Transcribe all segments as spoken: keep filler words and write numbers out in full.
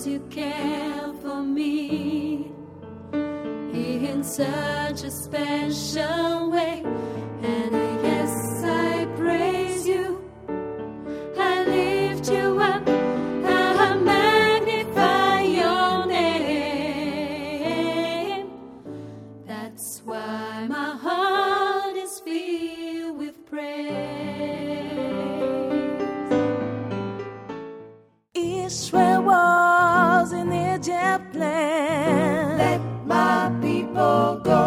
'cause you care for me in such a special way. And yes, I praise you, I lift you up, I magnify your name. That's why my heart is filled with praise. Israel was in Egypt land. Let my people go.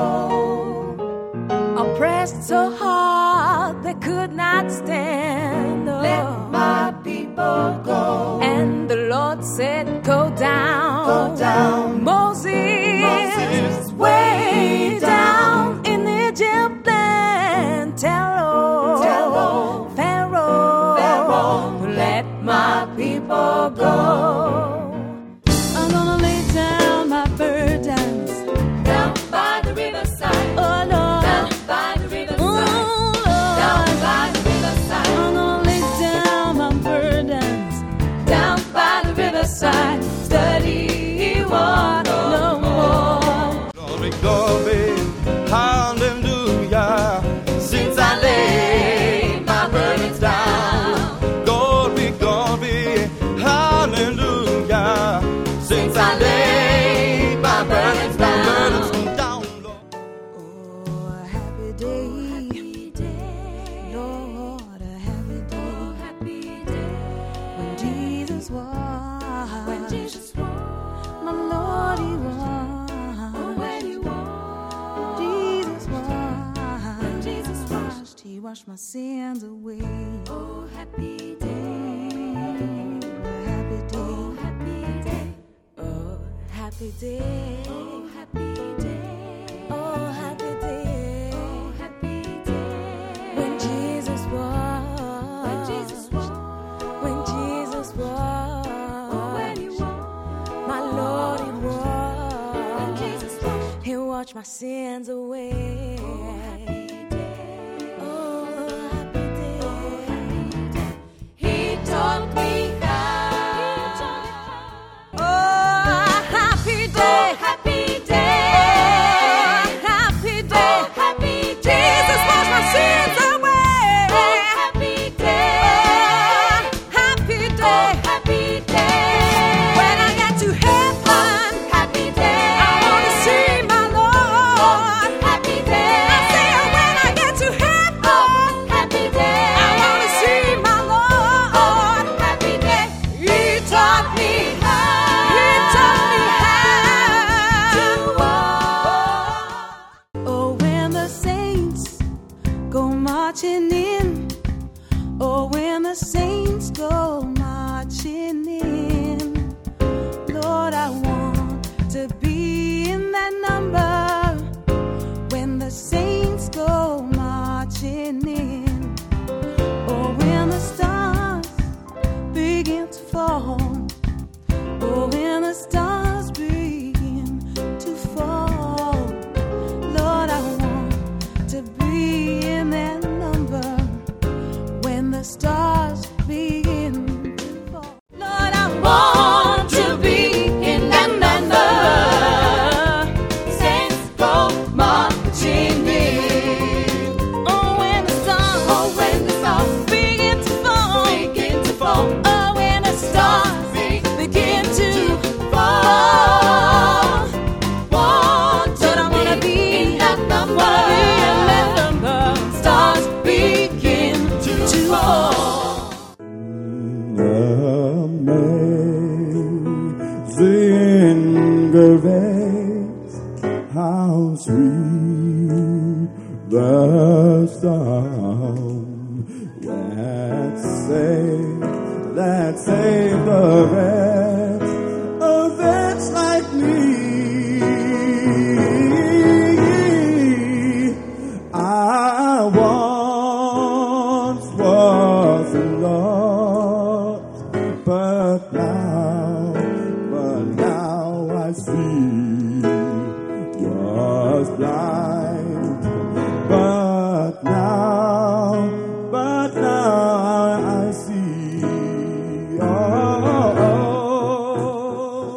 Oppressed so hard they could not stand. Oh. Let my people go. And the Lord said, go down. Go down. Moses, Moses way down in Egypt land. Tell oh, Tell oh, Pharaoh, Pharaoh, let my people go. I'm gonna lay down my burdens down by the riverside. Oh Lord, down by the riverside. Oh Lord, down by the riverside. I'm gonna lay down my burdens down by the riverside. Study what no more. Glory, glory, hallelujah. Since I laid my burdens down. Glory, glory, hallelujah. Since I laid my burdens down. Burdens down, Lord. Oh, a happy day, Happy day. Lord, a happy day, Oh, happy day. when Jesus was, When Jesus walked. my Lord, He Oh, was, when He walked. Jesus When was, Jesus washed. He washed my sins away. Oh, happy day. A happy day, Oh, happy day. oh, happy day, Oh, happy day. oh, happy day, Oh, happy day. when Jesus was, When Jesus walked. when Jesus was, Oh, when He walked. my Lord, He When was, Jesus washed. He washed my sins away. Oh, happy day. Oh, happy day. He taught me how. Oh, happy day. Oh, happy Oh, day. happy day. Oh, happy day. Jesus washed my sins away. Oh, happy day. Oh, happy day. Oh, happy day. When I get to heaven, Happy day. I want to see my Lord. Happy day. I say when I get to heaven, Happy day. I want to see my Lord. Happy day. He taught me how. He taught me how. Oh, when the saints go marching in. Oh, when the saints go marching in. Lord, I want to be in that number. When the saints go marching in. Oh, when the stars begin to fall. Oh, when the stars begin to fall. Lord, I want to be in that number. When the stars begin to fall. Lord, I want to be in that number. Saints go marching in. Oh, when the stars, Oh, when the stars begin to fall. begin to fall. Oh, when the stars begin to fall. Want to Lord, I wanna be be in that number. Wanna be in that number. Stars begin to fall. Amazing grace, how sweet the sound that saved, that saved the wretch, a wretch like me. I once was lost, but now, but now I see. Was blind, but now, but now I see. Oh, oh,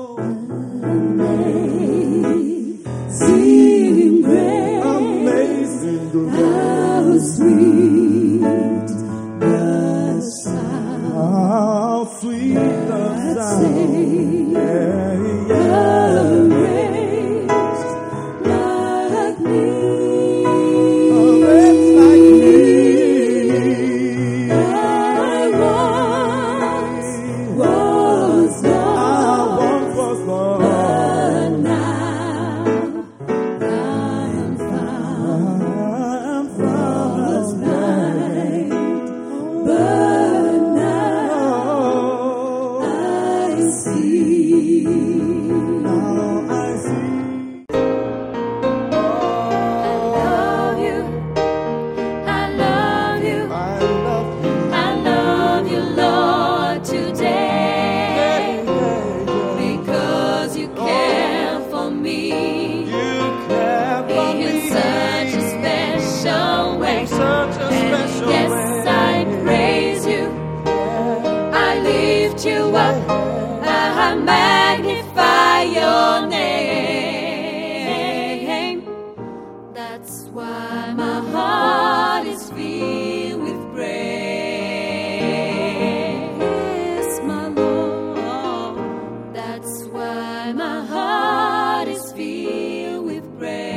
That's why my heart is filled with praise.